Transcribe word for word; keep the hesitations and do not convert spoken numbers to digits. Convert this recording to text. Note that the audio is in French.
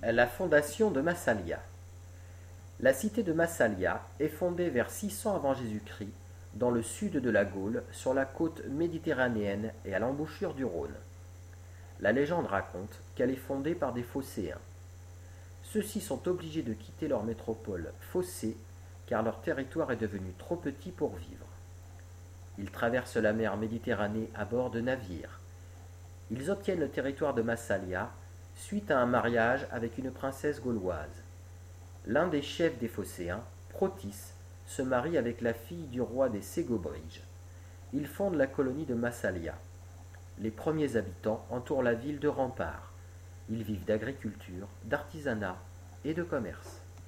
La fondation de Massalia. La cité de Massalia est fondée vers six cents avant Jésus-Christ, dans le sud de la Gaule, sur la côte méditerranéenne et à l'embouchure du Rhône. La légende raconte qu'elle est fondée par des Phocéens. Ceux-ci sont obligés de quitter leur métropole Phocée, car leur territoire est devenu trop petit pour vivre. Ils traversent la mer Méditerranée à bord de navires. Ils obtiennent le territoire de Massalia suite à un mariage avec une princesse gauloise. L'un des chefs des Phocéens, Protis, se marie avec la fille du roi des Ségobriges. Ils fondent la colonie de Massalia. Les premiers habitants entourent la ville de remparts. Ils vivent d'agriculture, d'artisanat et de commerce.